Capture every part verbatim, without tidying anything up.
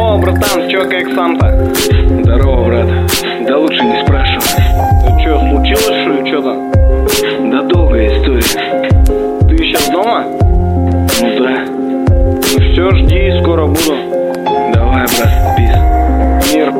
Здорово, братан, чё, как сам-то? Здорово, брат. Да лучше не спрашивай. Ну чё, случилось, что ли, чё там? Да долгая история. Ты сейчас дома? Ну да. Ну все, жди, скоро буду. Давай, брат, пиз. Мир.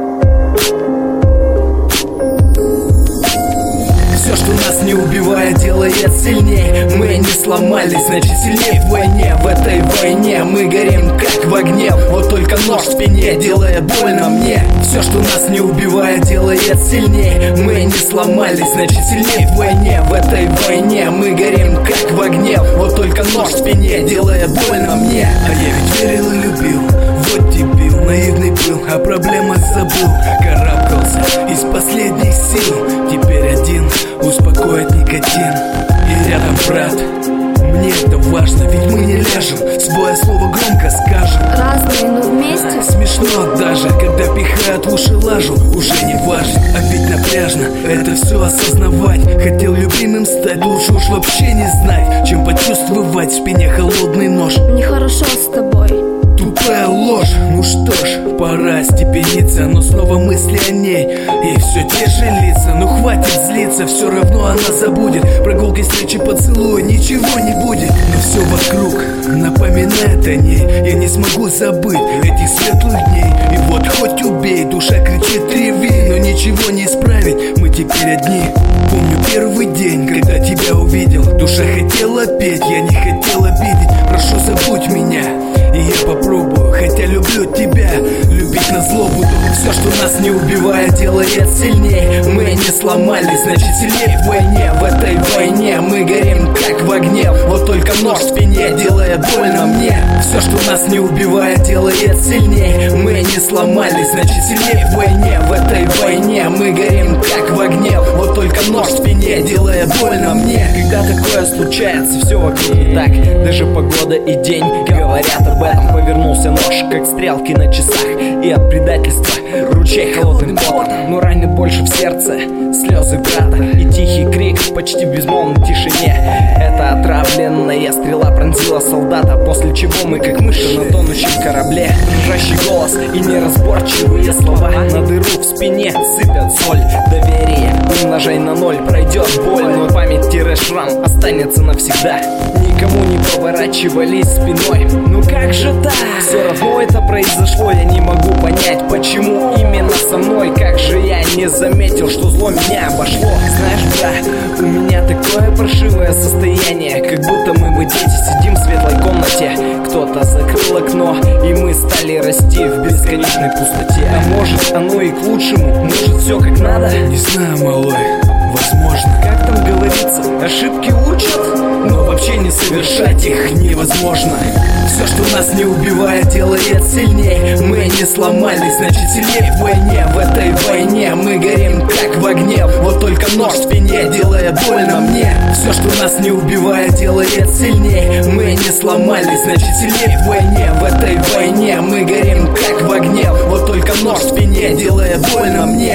Все, что нас не убивает, делает сильнее. Мы не сломались, значит сильнее в войне. В этой войне мы горим как в огне. Вот только нож в спине делает больно мне. Все, что нас не убивает, делает сильнее. Мы не сломались, значит сильнее в войне. В этой войне мы горим как в огне. Вот только нож в спине делает больно мне. А я ведь верил и любил, вот дебил, наивный был, о проблемах забыл. Карабкался из последних сил, теперь один успокоит никотин. И рядом брат, мне это важно, ведь мы не ляжем, свое слово громко скажем. Разные, но вместе. Смешно даже, когда пихают в уши лажу, уже не важно, а ведь напряжно это все осознавать. Хотел любимым стать, лучше уж вообще не знать, чем почувствовать в спине холодный нож. Нехорошо с тобой. Тупая ложь, ну что ж, пора степениться, но снова мысли о ней, и все те же лица. Ну хватит злиться, все равно она забудет. Прогулки, встречи, поцелуй, ничего не будет. Но все вокруг напоминает о ней. Я не смогу забыть этих светлых дней. И вот хоть убей, душа кричит реви, но ничего не исправить, мы теперь одни. Помню первый день, когда тебя увидел, душа хотела петь, я не хотел обидеть. Прошу, забудь меня, и я попробую, хотя люблю тебя, любить назло буду. Все, что нас не убивает, делает сильнее. Мы не сломались, значит сильнее в войне. В этой войне мы горим как в огне. Вот только нож в спине делает больно мне. Все, что нас не убивает, делает сильнее. Мы не сломались, значит сильнее в войне. В этой войне мы горим как в огне. Вот только нож в спине делает больно мне. Когда такое случается, все вокруг не так. Даже погода и день говорят об этом. Повернулся нож, как стрелки на часах. И от предательства ручей холодным потом. Но ранит больше в сердце слезы брата и тихий крик почти в безмолвной тишине. Это отравленная стрела пронзила солдата, после чего мы как мыши на тонущем корабле. Дрожащий голос и неразборчивые слова на дыру в спине сыпят соль. Доверие умножай на ноль, пройдет боль, но память-шрам останется навсегда. Никому не поворачивались спиной. Ну как же так? Все равно это произошло, я не могу понять, почему именно со мной. Как же я не заметил, что зло меня обошло. Знаешь, брат, у меня такое паршивое состояние, как будто мы бы дети, сидим в светлой комнате. Кто-то закрыл окно, и мы стали расти в бесконечной пустоте. А может оно и к лучшему, может все как надо? Не знаю, малой, возможно. Как там говорится, ошибки учат, но вообще не совершать их невозможно. Все, что нас не убивает, делает сильнее. Мы не сломались, значит сильнее в войне. В этой войне мы горим как в огне. Вот только нож в спине делает больно мне. Все, что нас не убивает, делает сильнее. Мы не сломались, значит сильнее в войне. В этой войне мы горим как в огне. Вот только нож в спине делает больно мне.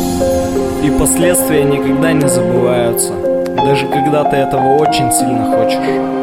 И последствия никогда не забываются, даже когда ты этого очень сильно хочешь.